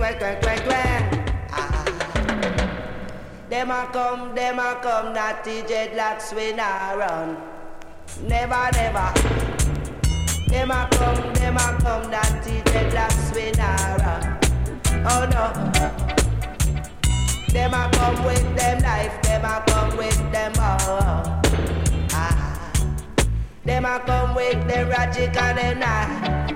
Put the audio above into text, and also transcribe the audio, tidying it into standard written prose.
Ah. Them a come, natty dreadlocks we nah run. Never, never. Them a come, natty dreadlocks we nah run. Oh no. Them a come with them life, them a come with them all. Ah. Them a come with them logic and them knife.